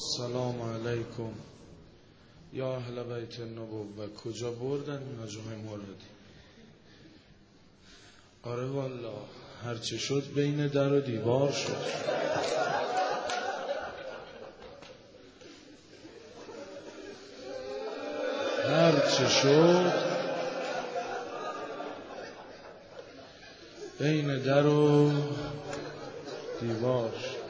السلام علیکم یا اهل بیت النبوه. کجا بردن این نجوم موردی؟ آره والا هرچه شد بین در و دیوار شد. هرچه شد بین در و دیوار شد.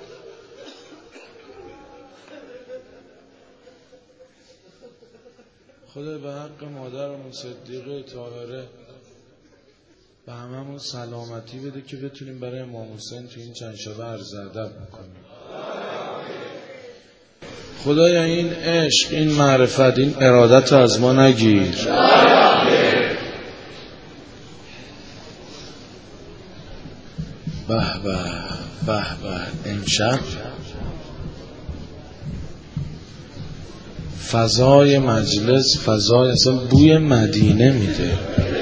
خدا به حق مادرمون صدیقه طاهره به هممون سلامتی بده که بتونیم برای امام حسین تو این چند شبه عرض ادب بکنیم. خدایا این عشق، این معرفت، این ارادت از ما نگیر. به به به به. امشب فضای مجلس، فضای اصلا بوی مدینه میده.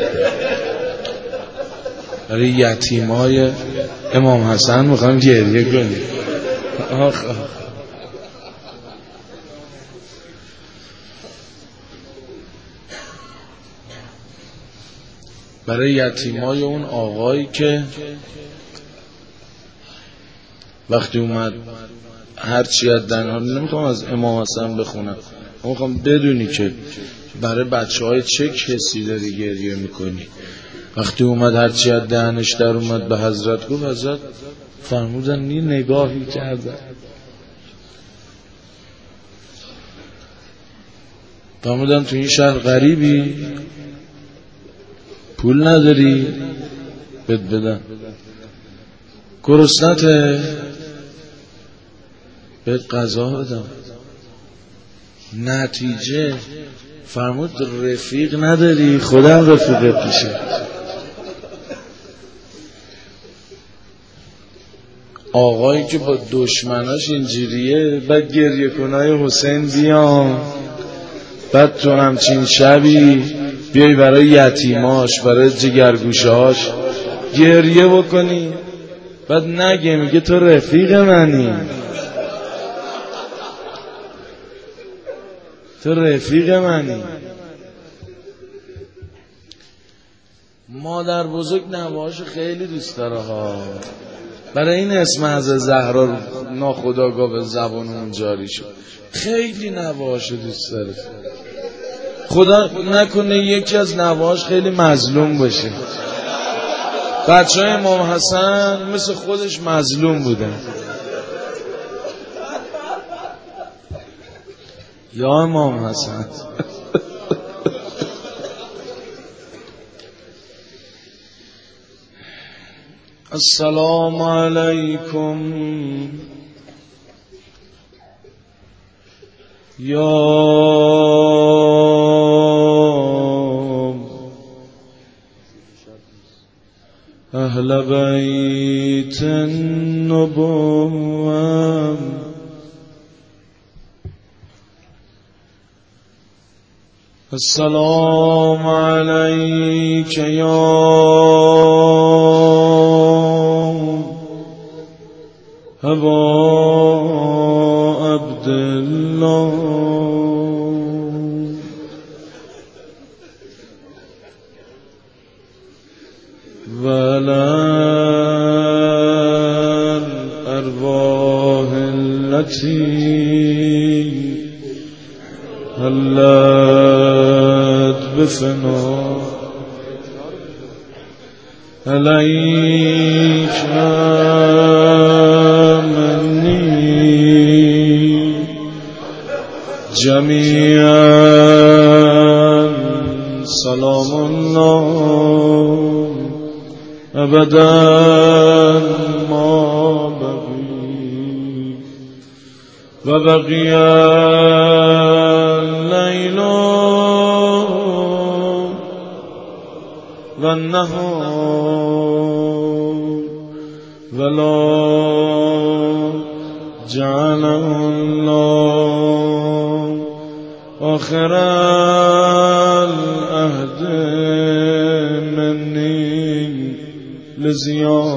برای یتیمای امام حسن میخوام گریه کنیم. آخ برای یتیمای اون آقایی که وقتی اومد هرچی از دنها، نمیخوام از امام حسن بخونم، میخوام بدونی که برای بچه های چه کسی داری گریه میکنی. وقتی اومد هرچی از دهنش در اومد به حضرت گفت، حضرت فرمودن نی نگاهی کردن. فرمودن تو این شهر غریبی، پول نداری بد بدن، گرسنته بهت غذا بدم. نتیجه فرمود رفیق نداری، خودم رفیقت میشه. آقایی که با دشمناش اینجوریه، بعد گریه کنای حسین بیان، بعد تو همچین شبی بیای برای یتیماش، برای جگرگوشهاش گریه بکنی، بعد نگه میگه تو رفیق منی، تو رفیق منی. مادر بزرگ نوهاشو خیلی دوست داره ها. برای این اسم از زهرا ناخودآگاه به زبانمون جاری شد. خیلی نوهاشو دوست داره. خدا نکنه یکی از نوهاش خیلی مظلوم باشه. بچه های امام حسن مثل خودش مظلوم بودن. یا امام حسن. السلام علیکم یا اهل بیت النبوة. السلام علیک یا ابا عبدالله والارواح التي هلت بفنا عليك مني جميعا سلام الله ابدا ما بقي وبقي الليل والنهار ولا جعل الله آخر العهد مني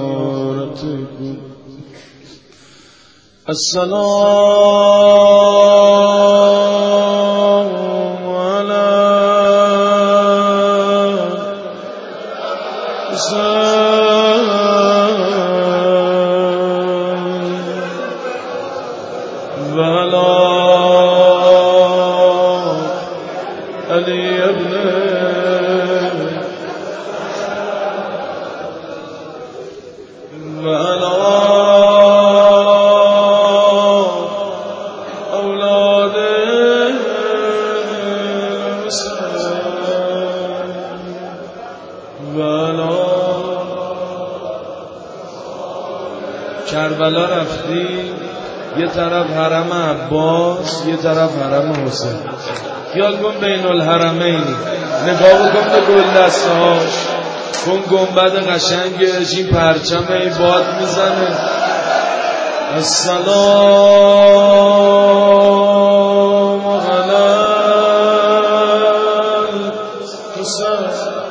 لزيارتكم. السلام ولا علی ابن ولا اولاد ولا کربلا رفتی یه طرف حرم عباس یه طرف حرم حسین خیال کن بین الحرمینی نگاه بکن به گل دستهاش کن گنبد قشنگش این پرچم ای باد میزنه السلام علی حسین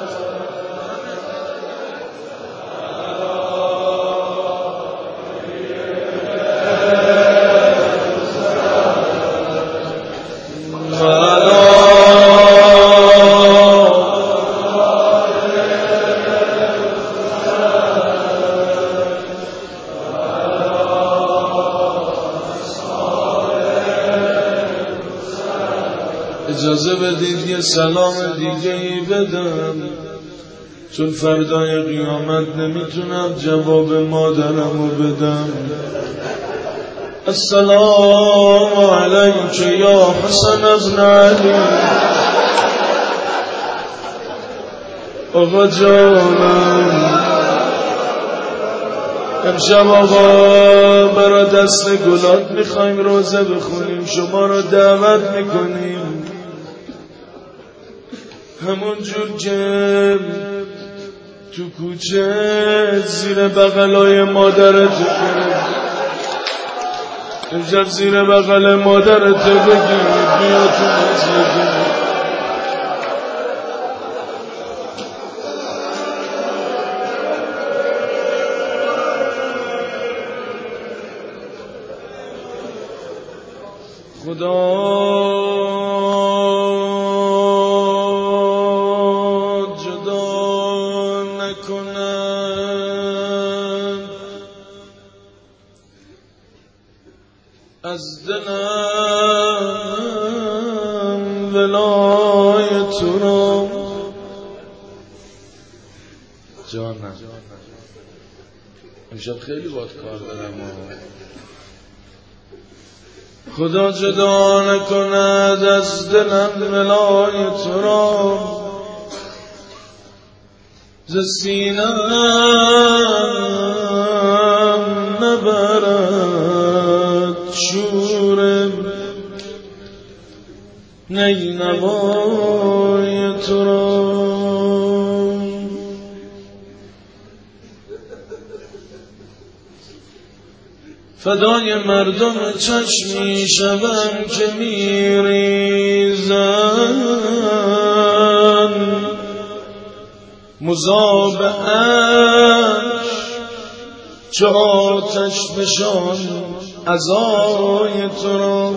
اجازه بدید یه سلام دیگه ای بدم چون فردای قیامت نمیتونم جواب مادرمو بدم السلام علیک یا حسن ابن علی آقا جانم امشب آقا برا دست گلات میخوایم روزه بخونیم شما رو دعوت میکنیم همون جور که تو کوچه زیر بغلای مادرتو گرفت امشب زیر بغل مادرتو بگیر بیا تو مسجد خدا جدا نکند از دلم ولای تو را جانم امشب خیلی باید کار دارم خدا جدا نکند از دلم ولای تو را ز سینه‌ام نبرد شور نینوای تو را فدای مردم چشمی شبم که میریزن مذاب عشق چه آتش فشان عزای تو را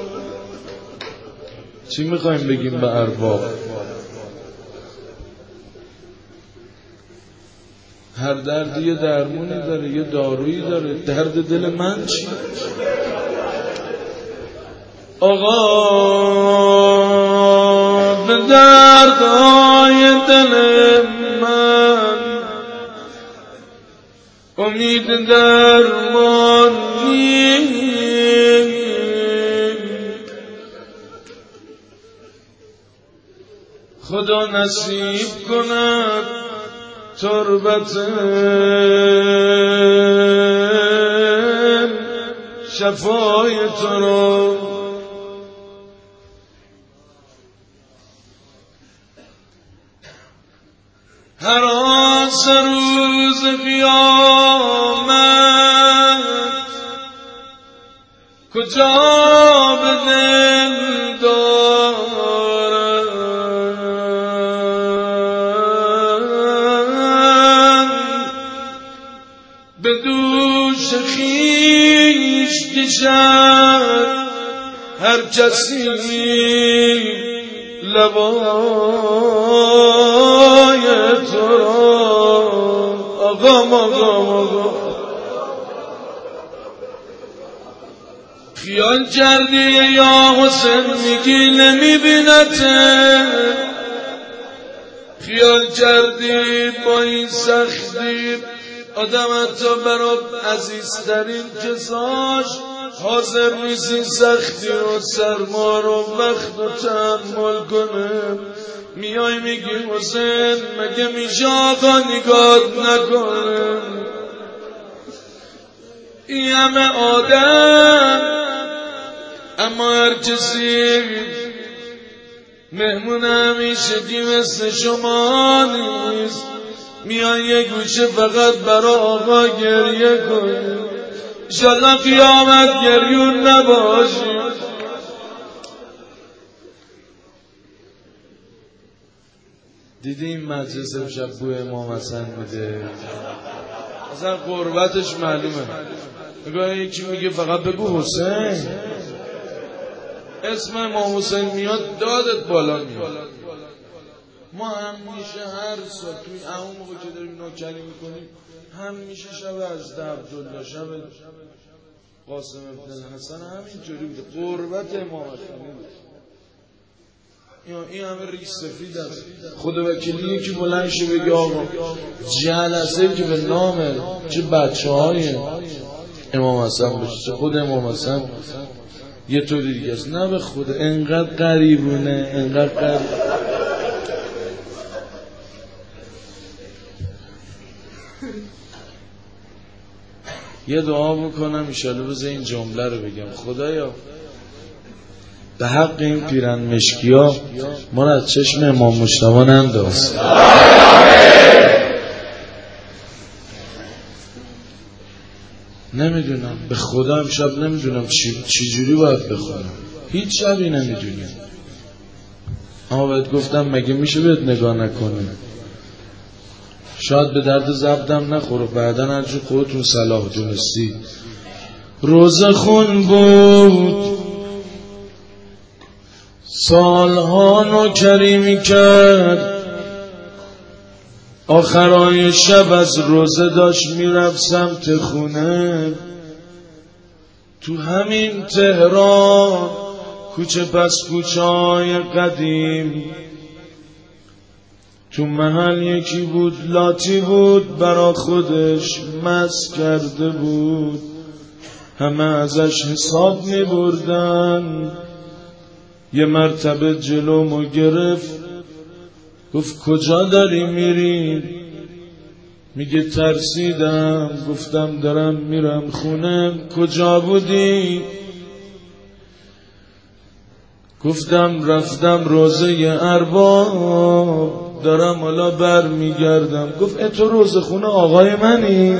چی میخوایم بگیم به ارباب هر دردی یه درمونی داره یه دارویی داره درد دل من چی؟ آقا به دردهای دل من امید درمان نیست خدا نصیب کند تربت شفای تو را هر آس روز قیامت کجا به دل به دوش خویش کشد هر کسی لبای تو را آقا خیال کردی یا حسین میگی نمیبینته، خیال کردی با این سختی آدم حتی برات عزیزترین کساش حاضر نیستی سختی و سرما رو وقت و تحمل کنه. میای میگی حسین مگه میشه آقا نگات نکنه؟ این همه آدم اما هر کسی مهمون همیشگی مثل شما نیست. میای یه گوشه فقط برا آقا گریه کنی، انشالله قیامت گریون نباشی. دیدی این مجلس امشب بوی امام حسن میده، اصلا قربتش معلومه. نگاه یکی میگه فقط بگو حسین، اسم امام حسین میاد دادت بالا میاد. ما همیشه هر سال توی اون موقع که داریم نوکری میکنیم همیشه شب از عبدالله، شب قاسم ابن الحسن همینطوری بوده، قربت امام حسن بود. این همه ریش سفید است. خدا وکیلی یکی بلند شه بگه آقا جلسه که به نام چه بچه های امام حسن بشه چه خود امام حسن یه طوری دیگه است. نه به خدا انقدر قریبونه، انقدر قریب. یه دعا بکنم انشالله بذار این جمله رو بگم. خدایا به حق این پیرن مشکیا ما را از چشم امام مجتبی ننداز. نمیدونم به خدا امشب نمیدونم چی جوری باید بخونم، هیچ شبی نمیدونم. اما باید گفتم مگه میشه بهت نگاه نکنه، شاید به درد زبدم نخوره، بعدن هرچون خودتون صلاح دونستی. روزه خون بود سالها نوکری میکرد، آخرای شب از روزه داشت میرفت سمت خونه. تو همین تهران کوچه پس کوچه های قدیم تو محل یکی بود لاتی بود برا خودش مست کرده بود، همه ازش حساب می بردن. یه مرتبه جلومو گرفت گفت کجا داری میری؟ میگه ترسیدم، گفتم دارم میرم خونه. کجا بودی؟ گفتم رفتم روزه ارباب، دارم حالا بر میگردم. گفت تو روزه خونه آقای منی؟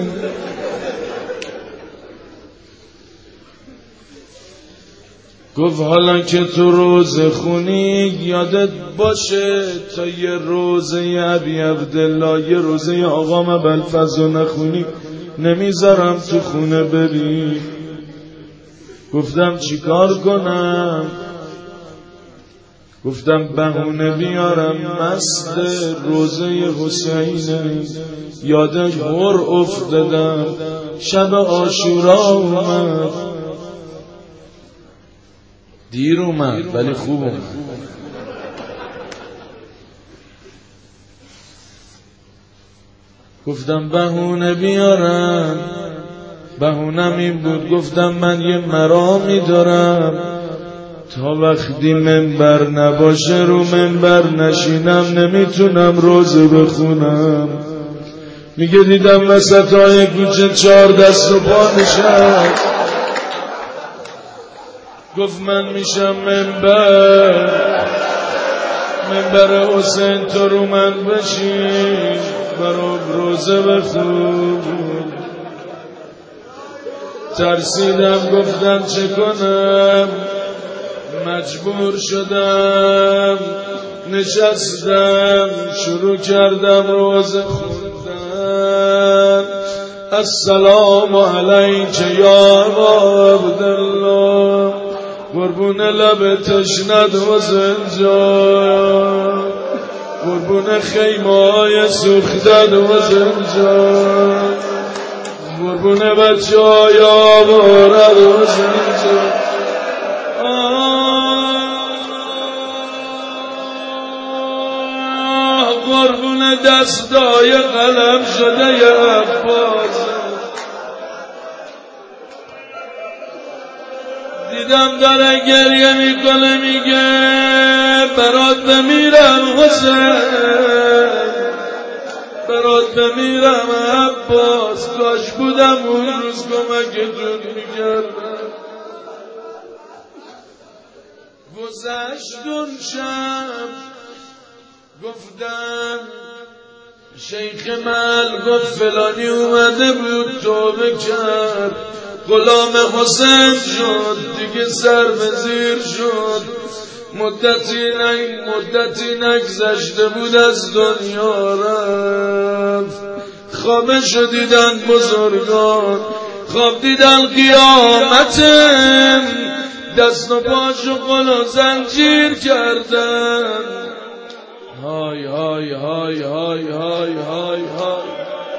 گفت حالا که تو روزه خونی یادت باشه تا یه روزه ابی عبدالله یه روزه آقا ابوالفضل نخونی نمیذارم تو خونه بری. گفتم چیکار کنم؟ گفتم بهونه بیارم مست روزه حسینه، یاد هر افتادم شب عاشورا اومد. دیر اومد ولی خوب اومد. گفتم بهونه بیارم، بهونم این بود گفتم من یه مرامی دارم، تا وقتی منبر نباشه رو منبر نشینم نمیتونم روزه بخونم. میگه دیدم وسط های کوچه 4 دست و پا نشست. گفت من میشم منبر حسین تو رو من بشین برام روزه بخون. ترسیدم گفتم چه کنم، مجبور شدم نشستم شروع کردم روزه خوندن. السلام علیک یا ابا عبدالله، قربون لب تشنت حسین جان، قربون خیمه های سوختت حسین جان، قربون بچه های آوارد حسین جان. دستای قلم شده ی عباس. دیدم داره گریه میکنه میگه برات بمیرم حسین، برات بمیرم عباس، کاش بودم اون روز کمکتون میکردم. گذشت اون شب گفتن شیخ مل گفت فلانی اومده بود توبه کرد، غلام حسین شد دیگه سر به زیر شد، مدتی نگذشته بود از دنیا رفت. خوابش دیدن بزرگان، خواب دیدن قیامتم، دست و پاشو قل و زنجیر کردن. های های های های های های های.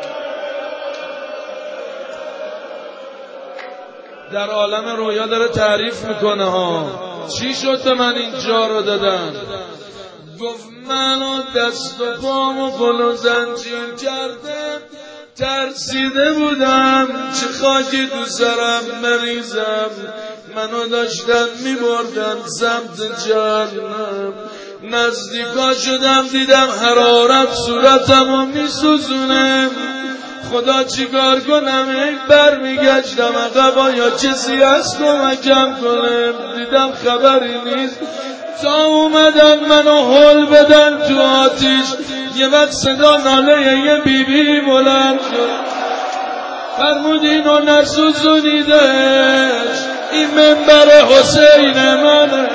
در عالم رویا داره تعریف میکنه ها چی شد به من اینجا رو دادن. گفت منو دست و پامو قل و زنجیر کردم، ترسیده بودم چه خاکی تو سرم مریزم، منو داشتن میبردن سمت جهنم. نزدیکا شدم دیدم حرارت صورتمو میسوزونه، خدا چیکار کنم؟ برمیگشتم عقبا یا کسی هست کمکم کنه، دیدم خبری نیست تا اومدن منو هل بدن تو آتیش. یه وقت صدا ناله یه بیبی بلند شد، فرمود اینو نسوزونیدش، این منبر حسین منه.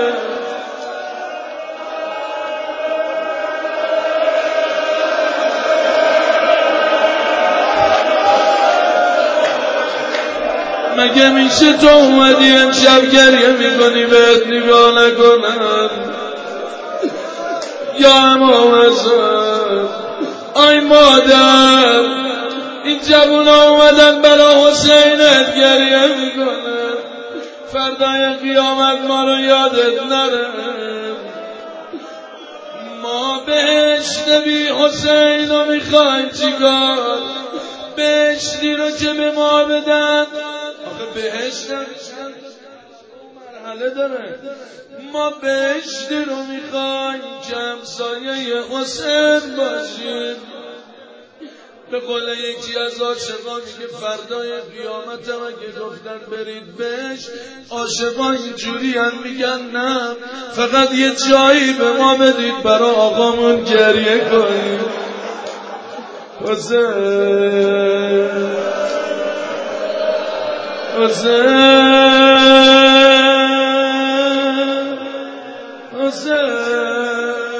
مگه میشه تو اومدی امشب گریه میکنی بهت نگاه نکنن؟ یا امام حسین آی مادر، این جوونا اومدن برا حسینت گریه میکنن، فردای قیامت ما رو یادت نره. ما بهشت بی حسین رو میخوایم چیکار؟ بهشتی رو که به ما بدن، آخه بهشت مرحله داره، ما بهشتی رو میخوایم که همسایه حسین باشیم. به قول یکی از عاشقان میگه فردای قیامت هم اگه گفتن برید بهشت، عاشقان اینجوری هم میگن نه فقط یه جایی به ما بدید برا آقامون گریه کنیم. حسین حسین حسین